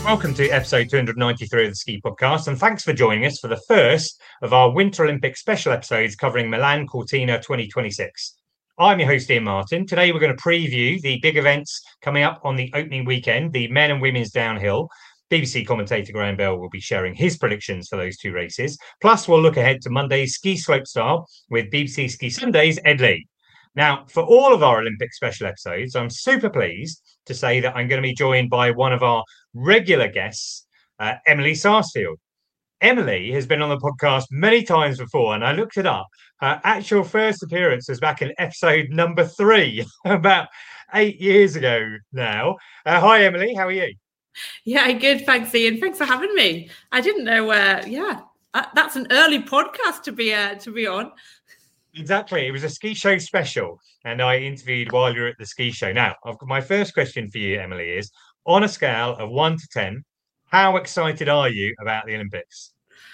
Welcome to episode 293 of the Ski Podcast, and thanks for joining us for the first of our Winter Olympics special episodes covering Milan Cortina 2026. I'm your host, Ian Martin. Today we're going to preview the big events coming up on the opening weekend, the men and women's downhill. BBC commentator Graham Bell will be sharing his predictions for those two races. Plus, we'll look ahead to Monday's ski slopestyle with BBC Ski Sunday's Ed Lee. Now, for all of our Olympic special episodes, I'm super pleased to say that I'm going to be joined by one of our regular guests, Emily Sarsfield. Emily has been on the podcast many times before, and I looked it up. Her actual first appearance was back in episode number 3, about 8 years ago now. Hi, Emily. How are you? Yeah, good. Thanks, Ian. Thanks for having me. I didn't know. That's an early podcast to be on. Exactly. It was a ski show special, and I interviewed while you were at the ski show. Now, my first question for you, Emily, is on a scale of 1 to 10, how excited are you about the Olympics?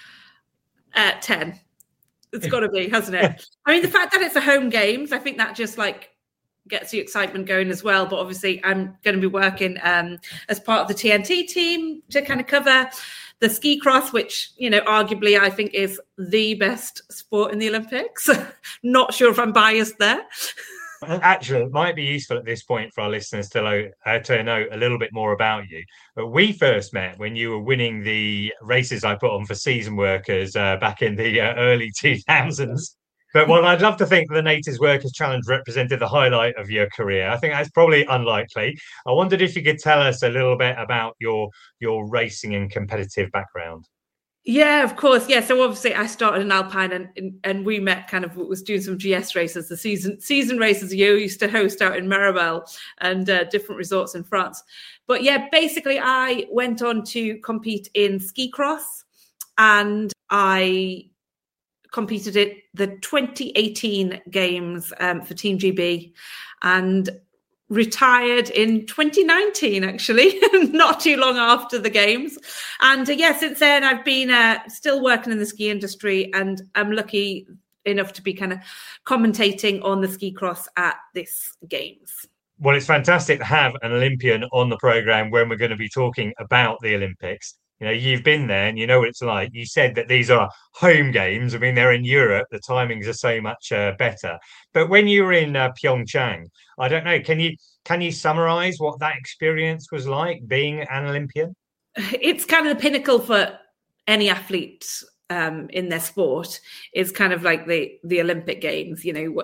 10. It's got to be, hasn't it? I mean, the fact that it's a home games, I think that just gets the excitement going as well. But obviously, I'm going to be working as part of the TNT team to kind of cover the ski cross, which, arguably I think is the best sport in the Olympics. Not sure if I'm biased there. Actually, it might be useful at this point for our listeners to know a little bit more about you. But we first met when you were winning the races I put on for season workers back in the early 2000s. But while I'd love to think the Natives Workers Challenge represented the highlight of your career, I think that's probably unlikely. I wondered if you could tell us a little bit about your racing and competitive background. Yeah, of course. Yeah, so obviously I started in Alpine and we met was doing some GS races, the season races you used to host out in Maribel and different resorts in France. But yeah, basically I went on to compete in ski cross, and I competed at the 2018 games for Team GB and retired in 2019, actually, not too long after the games. And since then I've been still working in the ski industry, and I'm lucky enough to be kind of commentating on the ski cross at this games. Well, it's fantastic to have an Olympian on the programme when we're going to be talking about the Olympics. You've been there and you know what it's like. You said that these are home games. I mean, they're in Europe. The timings are so much better. But when you were in Pyeongchang, I don't know, can you summarize what that experience was like being an Olympian? It's kind of the pinnacle for any athlete in their sport. Is kind of like the Olympic Games.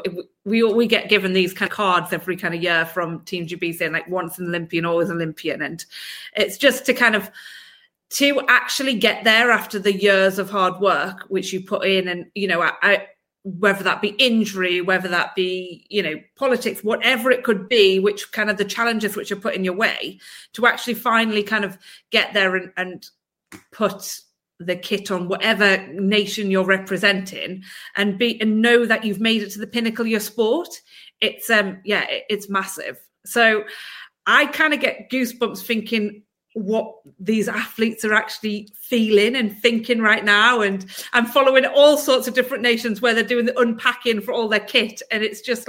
We get given these kind of cards every kind of year from Team GB saying once an Olympian, always Olympian. And it's just to kind of to actually get there after the years of hard work, which you put in, and, whether that be injury, whether that be, politics, whatever it could be, which kind of the challenges which are put in your way, to actually finally kind of get there and put the kit on whatever nation you're representing and know that you've made it to the pinnacle of your sport. It's, it's massive. So I kind of get goosebumps thinking what these athletes are actually feeling and thinking right now. And I'm following all sorts of different nations where they're doing the unpacking for all their kit. And it's just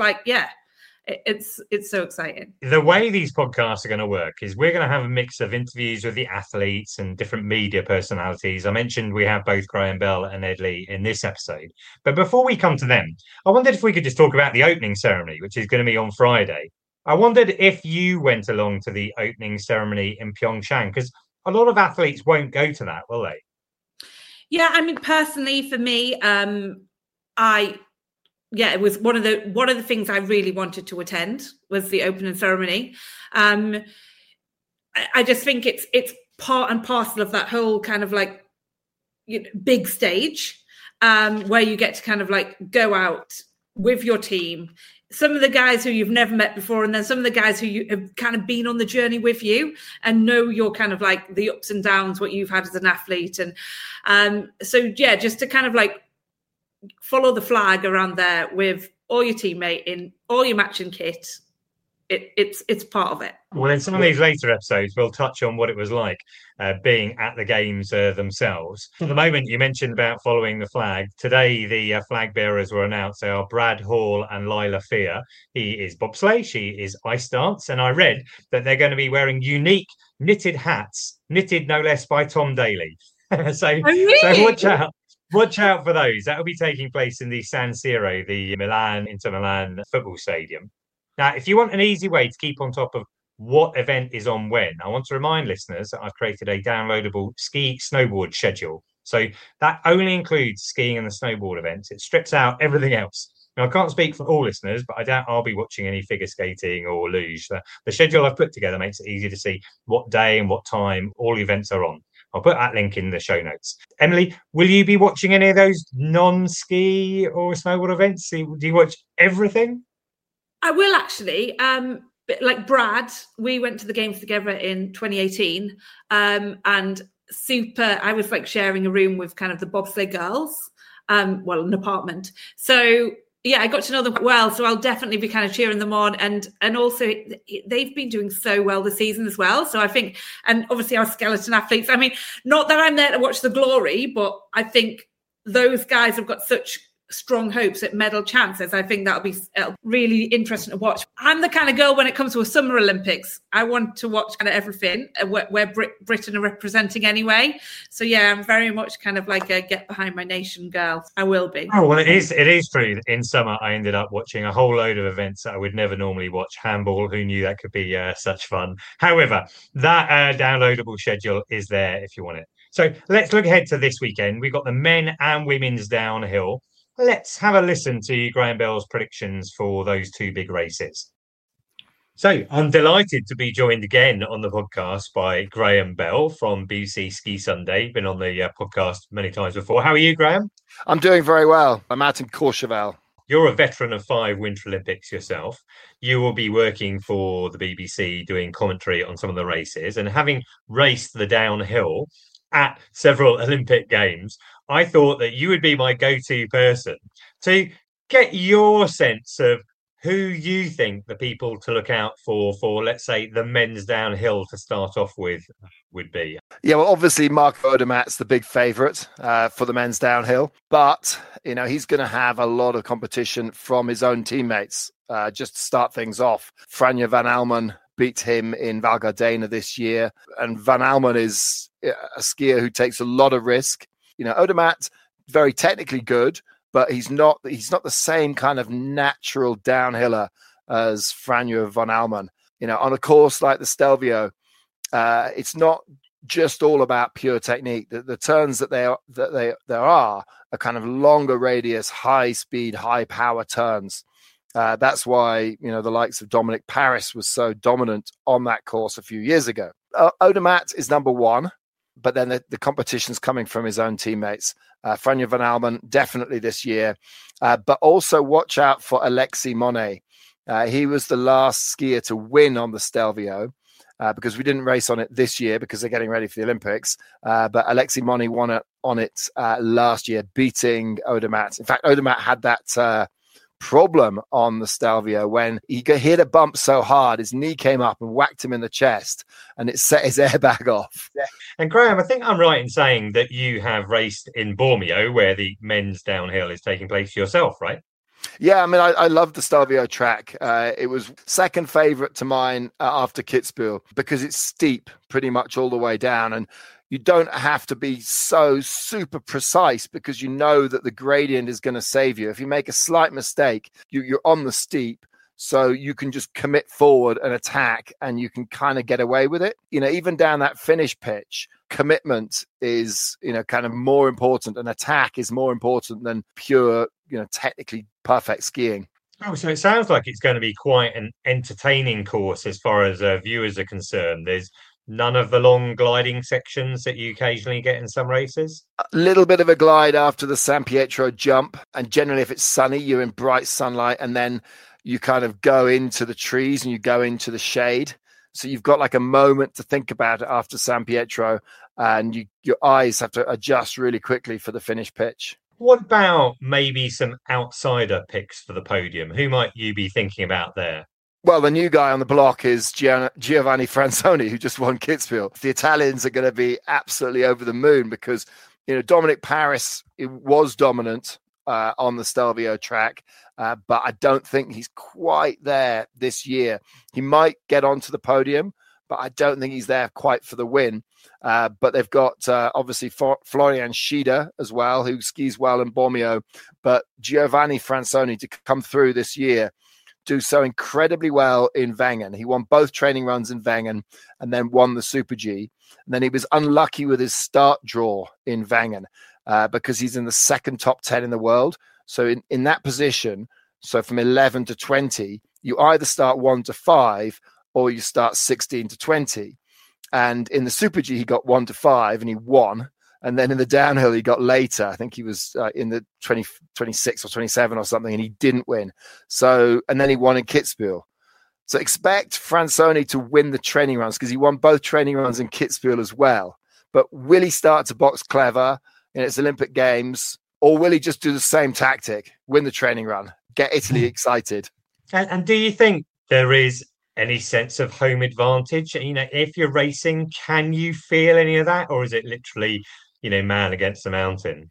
it's so exciting. The way these podcasts are going to work is we're going to have a mix of interviews with the athletes and different media personalities. I mentioned we have both Graham Bell and Ed Lee in this episode. But before we come to them, I wondered if we could just talk about the opening ceremony, which is going to be on Friday. I wondered if you went along to the opening ceremony in Pyeongchang, because a lot of athletes won't go to that, will they? Yeah, I mean, personally, for me, it was one of the things I really wanted to attend was the opening ceremony. I just think it's part and parcel of that whole kind of big stage where you get to kind of go out with your team. Some of the guys who you've never met before, and then some of the guys who you have kind of been on the journey with you and know your kind of the ups and downs, what you've had as an athlete. And just to kind of follow the flag around there with all your teammate in all your matching kit, it's part of it. Well, in some of these later episodes, we'll touch on what it was like being at the games themselves. For the moment, you mentioned about following the flag. Today, the flag bearers were announced. They are Brad Hall and Lila Fear. He is bobsleigh, she is ice dance. And I read that they're going to be wearing unique knitted hats, knitted no less by Tom Daley. So watch out. Watch out for those. That will be taking place in the San Siro, the Inter Milan football stadium. Now, if you want an easy way to keep on top of what event is on when, I want to remind listeners that I've created a downloadable ski snowboard schedule. So that only includes skiing and the snowboard events. It strips out everything else. Now, I can't speak for all listeners, but I doubt I'll be watching any figure skating or luge. The schedule I've put together makes it easy to see what day and what time all the events are on. I'll put that link in the show notes. Emily, will you be watching any of those non-ski or snowboard events? Do you watch everything? I will actually. Like Brad, we went to the games together in 2018, and I was like sharing a room with kind of the bobsleigh girls, an apartment. So yeah, I got to know them well. So I'll definitely be kind of cheering them on, and also they've been doing so well this season as well. So I think, and obviously our skeleton athletes. I mean, not that I'm there to watch the glory, but I think those guys have got such strong hopes at medal chances. I think that'll be really interesting to watch. I'm the kind of girl when it comes to a Summer Olympics, I want to watch kind of everything where Britain are representing anyway. So yeah, I'm very much kind of like a get behind my nation girl. I will be. Oh, well, it is true. In summer, I ended up watching a whole load of events that I would never normally watch. Handball, who knew that could be such fun? However, that downloadable schedule is there if you want it. So let's look ahead to this weekend. We've got the men and women's downhill. Let's have a listen to Graham Bell's predictions for those two big races. So I'm delighted to be joined again on the podcast by Graham Bell from BBC Ski Sunday. Been on the podcast many times before. How are you, Graham? I'm doing very well. I'm out in Courchevel. You're a veteran of 5 Winter Olympics yourself. You will be working for the BBC doing commentary on some of the races, and having raced the downhill at several Olympic Games, I thought that you would be my go-to person to get your sense of who you think the people to look out for, let's say, the men's downhill to start off with would be. Yeah, well, obviously, Marco Odermatt's the big favourite for the men's downhill. But, you know, he's going to have a lot of competition from his own teammates. Just to start things off, Franja van Almen beat him in Val Gardena this year. And Van Almen is a skier who takes a lot of risk. You know, Odermatt, very technically good, but he's not the same kind of natural downhiller as Franja van Almen. You know, on a course like the Stelvio, it's not just all about pure technique. The turns that there are kind of longer radius, high speed, high power turns. That's why, you know, the likes of Dominic Paris was so dominant on that course a few years ago. Odermatt is number one, but then the competition's coming from his own teammates. Franja van Almen, definitely this year. But also watch out for Alexis Monet. He was the last skier to win on the Stelvio because we didn't race on it this year because they're getting ready for the Olympics. But Alexis Monet won on it last year, beating Odermatt. In fact, Odermatt had that problem on the Stelvio when he hit a bump so hard his knee came up and whacked him in the chest and it set his airbag off. Yeah. And Graham, I think I'm right in saying that you have raced in Bormio where the men's downhill is taking place yourself, right? Yeah, I mean, I love the Stelvio track. It was second favourite to mine after Kitzbühel because it's steep pretty much all the way down, and you don't have to be so super precise because you know that the gradient is going to save you. If you make a slight mistake, you're on the steep, so you can just commit forward and attack, and you can kind of get away with it. You know, even down that finish pitch, commitment is, you know, kind of more important, and attack is more important than pure, you know, technically perfect skiing. Oh, so it sounds like it's going to be quite an entertaining course as far as viewers are concerned. There's none of the long gliding sections that you occasionally get in some races? A little bit of a glide after the San Pietro jump. And generally, if it's sunny, you're in bright sunlight. And then you kind of go into the trees and you go into the shade. So you've got like a moment to think about it after San Pietro. And your eyes have to adjust really quickly for the finish pitch. What about maybe some outsider picks for the podium? Who might you be thinking about there? Well, the new guy on the block is Giovanni Fransoni, who just won Kitzbühel. The Italians are going to be absolutely over the moon because, Dominic Paris was dominant on the Stelvio track, but I don't think he's quite there this year. He might get onto the podium, but I don't think he's there quite for the win. But they've got obviously Florian Schieder as well, who skis well in Bormio. But Giovanni Fransoni to come through this year, do so incredibly well in Wengen. He won both training runs in Wengen and then won the Super G. And then he was unlucky with his start draw in Wengen because he's in the second top 10 in the world. So in that position, so from 11 to 20, you either start 1 to 5 or you start 16 to 20. And in the Super G, he got 1 to 5 and he won. And then in the downhill, he got later. I think he was in the 26 or 27 or something, and he didn't win. So, and then he won in Kitzbühel. So expect Fransoni to win the training runs because he won both training runs in Kitzbühel as well. But will he start to box clever in its Olympic Games, or will he just do the same tactic, win the training run, get Italy excited? And do you think there is any sense of home advantage? If you're racing, can you feel any of that, or is it literally, man against the mountain?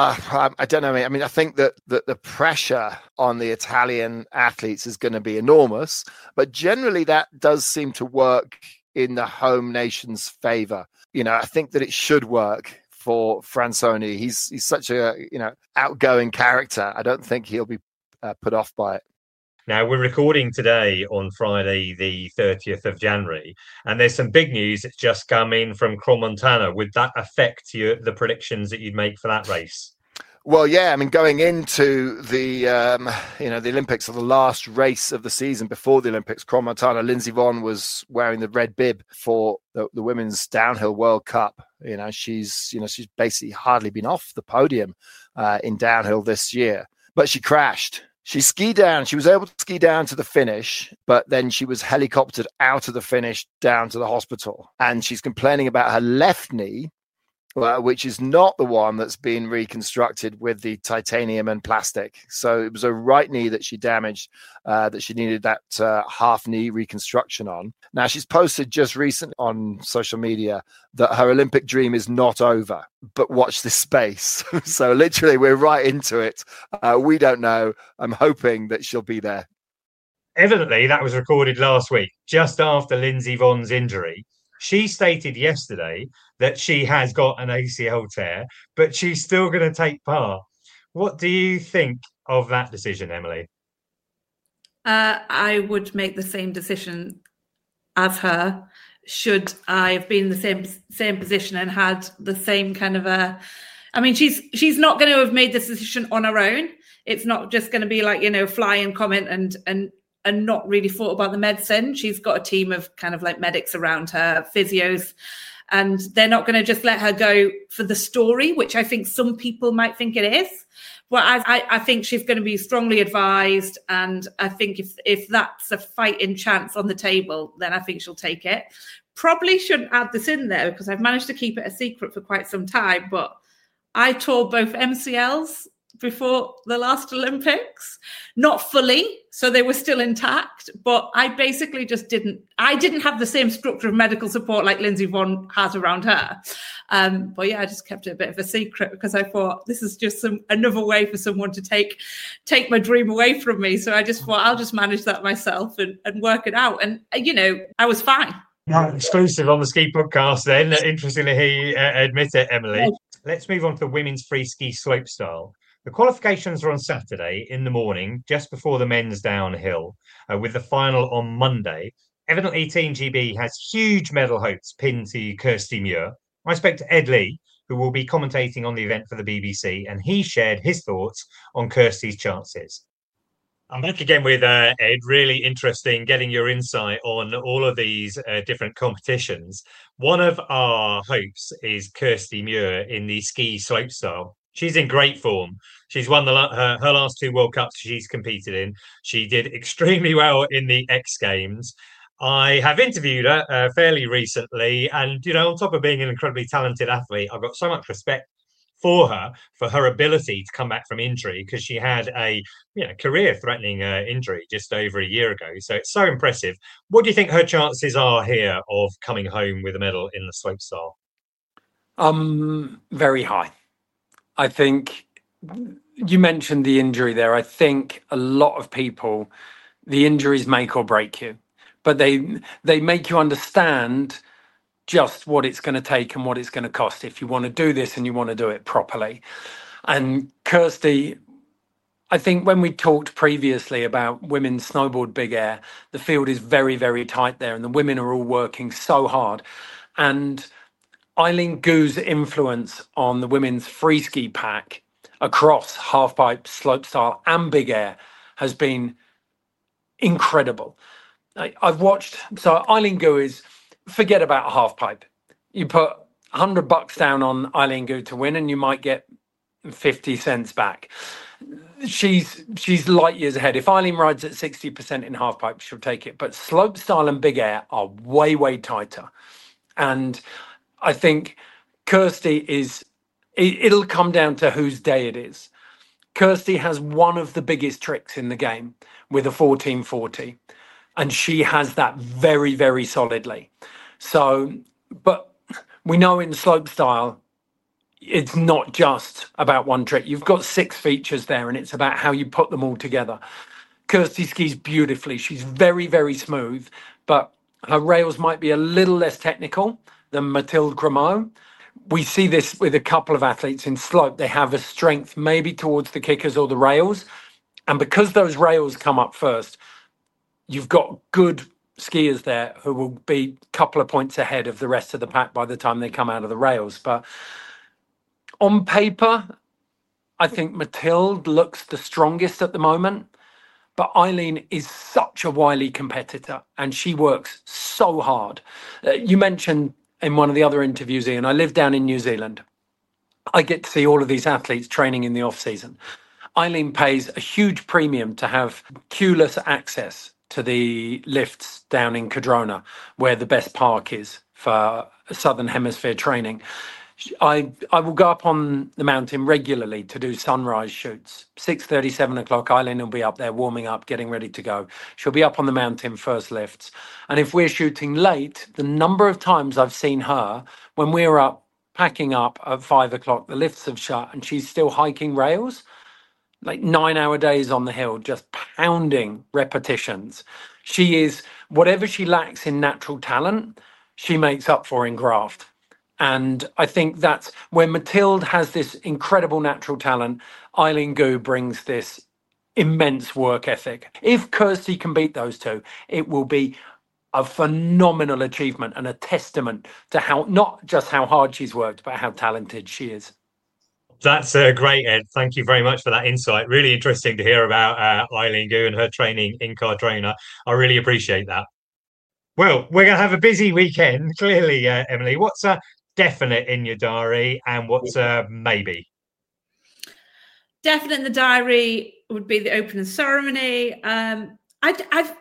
I don't know. I mean, I think that the pressure on the Italian athletes is going to be enormous, but generally that does seem to work in the home nation's favor. I think that it should work for Fransoni. He's such a, outgoing character. I don't think he'll be put off by it. Now, we're recording today on Friday, the 30th of January, and there's some big news that's just come in from Crans-Montana. Would that affect the predictions that you'd make for that race? Well, yeah, I mean, going into the, the Olympics, or the last race of the season before the Olympics, Crans-Montana, Lindsey Vonn was wearing the red bib for the Women's Downhill World Cup. She's basically hardly been off the podium in downhill this year, but she crashed. She skied down. She was able to ski down to the finish, but then she was helicoptered out of the finish down to the hospital. And she's complaining about her left knee, which is not the one that's been reconstructed with the titanium and plastic. So it was a right knee that she damaged, that she needed that half knee reconstruction on. Now, she's posted just recently on social media that her Olympic dream is not over, but watch this space. So literally, we're right into it. We don't know. I'm hoping that she'll be there. Evidently, that was recorded last week, just after Lindsey Vonn's injury. She stated yesterday that she has got an ACL tear, but she's still going to take part. What do you think of that decision, Emily? I would make the same decision as her. Should I have been in the same position and had the same kind of she's not going to have made this decision on her own. It's not just going to be like, fly and comment and not really thought about the medicine. She's got a team of kind of like medics around her, physios, and they're not going to just let her go for the story, which I think some people might think it is. Well, I think she's going to be strongly advised. And I think if that's a fighting chance on the table, then I think she'll take it. Probably shouldn't add this in there because I've managed to keep it a secret for quite some time, but I tore both MCLs before the last Olympics, not fully, so they were still intact, but I basically just didn't have the same structure of medical support like Lindsey Vonn has around her. But yeah, I just kept it a bit of a secret because I thought this is just another way for someone to take my dream away from me. So I just thought I'll just manage that myself and work it out. And, I was fine. Exclusive on the Ski Podcast then. Interesting to hear you admit it, Emily. Yeah. Let's move on to the women's free ski slopestyle. The qualifications are on Saturday in the morning, just before the men's downhill, with the final on Monday. Evidently, Team GB has huge medal hopes pinned to Kirsty Muir. I spoke to Ed Lee, who will be commentating on the event for the BBC, and he shared his thoughts on Kirsty's chances. I'm back again with Ed. Really interesting getting your insight on all of these different competitions. One of our hopes is Kirsty Muir in the ski slopestyle. She's in great form. She's won her last two World Cups she's competed in. She did extremely well in the X Games. I have interviewed her fairly recently. And, on top of being an incredibly talented athlete, I've got so much respect for her ability to come back from injury, because she had a career-threatening injury just over a year ago. So it's so impressive. What do you think her chances are here of coming home with a medal in the slopestyle? Very high. I think you mentioned the injury there. I think a lot of people, the injuries make or break you, but they make you understand just what it's going to take and what it's going to cost if you want to do this and you want to do it properly. And Kirsty, I think when we talked previously about women's snowboard big air, the field is very, very tight there and the women are all working so hard. And Eileen Gu's influence on the women's free ski pack across halfpipe, slopestyle and big air has been incredible. I've watched, so Eileen Gu is, forget about a halfpipe. You put $100 down on Eileen Gu to win and you might get 50 cents back. She's light years ahead. If Eileen rides at 60% in halfpipe, she'll take it. But slopestyle and big air are way, way tighter. And I think Kirsty it'll come down to whose day it is. Kirsty has one of the biggest tricks in the game with a 1440, and she has that very, very solidly. So, but we know in slopestyle, it's not just about one trick. You've got 6 features there, and it's about how you put them all together. Kirsty skis beautifully. She's very, very smooth, but her rails might be a little less technical than Mathilde Gramont. We see this with a couple of athletes in slope. They have a strength maybe towards the kickers or the rails. And because those rails come up first, you've got good skiers there who will be a couple of points ahead of the rest of the pack by the time they come out of the rails. But on paper, I think Mathilde looks the strongest at the moment. But Eileen is such a wily competitor and she works so hard. You mentioned in one of the other interviews, Ian, I live down in New Zealand. I get to see all of these athletes training in the off season. Eileen pays a huge premium to have queueless access to the lifts down in Cardrona, where the best park is for Southern Hemisphere training. I will go up on the mountain regularly to do sunrise shoots. 6:30, 7 o'clock, Eileen will be up there warming up, getting ready to go. She'll be up on the mountain first lifts. And if we're shooting late, the number of times I've seen her when we're up, packing up at 5 o'clock, the lifts have shut and she's still hiking rails, like 9-hour days on the hill, just pounding repetitions. She is, whatever she lacks in natural talent, she makes up for in graft. And I think that's where Mathilde has this incredible natural talent. Eileen Gu brings this immense work ethic. If Kirsty can beat those two, it will be a phenomenal achievement and a testament to how, not just how hard she's worked, but how talented she is. That's great, Ed. Thank you very much for that insight. Really interesting to hear about Eileen Gu and her training in Cardrona. I really appreciate that. Well, we're going to have a busy weekend, clearly, Emily. What's definite in your diary and what's maybe? Definite in the diary would be the opening ceremony. I've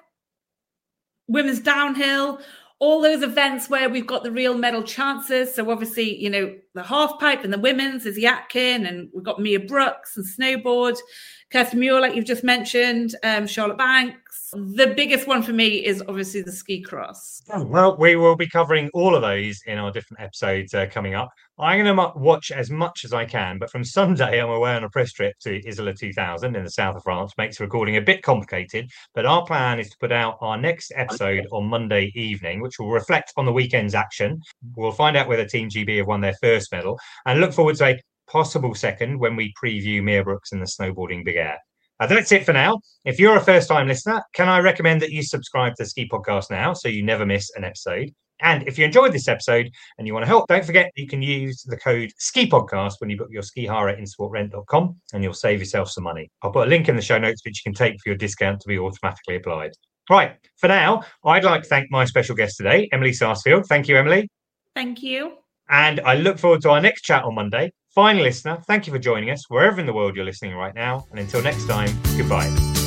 women's downhill, all those events where we've got the real medal chances. So obviously, you know, the half pipe and the women's is Yatkin, and we've got Mia Brooks and snowboard, Kirsty Muir, like you've just mentioned, Charlotte Banks. The biggest one for me is obviously the ski cross. Well, we will be covering all of those in our different episodes coming up. I'm going to watch as much as I can, but from Sunday, I'm away on a press trip to Isola 2000 in the south of France. Makes recording a bit complicated, but our plan is to put out our next episode on Monday evening, which will reflect on the weekend's action. We'll find out whether Team GB have won their first medal and look forward to a possible second when we preview Mia Brooks in the snowboarding big air. That's it for now. If you're a first-time listener, can I recommend that you subscribe to the Ski Podcast now so you never miss an episode? And if you enjoyed this episode and you want to help, don't forget you can use the code SKIPODCAST when you book your ski hire at InSportRent.com and you'll save yourself some money. I'll put a link in the show notes which you can take for your discount to be automatically applied. Right, for now, I'd like to thank my special guest today, Emily Sarsfield. Thank you, Emily. Thank you. And I look forward to our next chat on Monday. Finally, listener, thank you for joining us wherever in the world you're listening right now. And until next time, goodbye.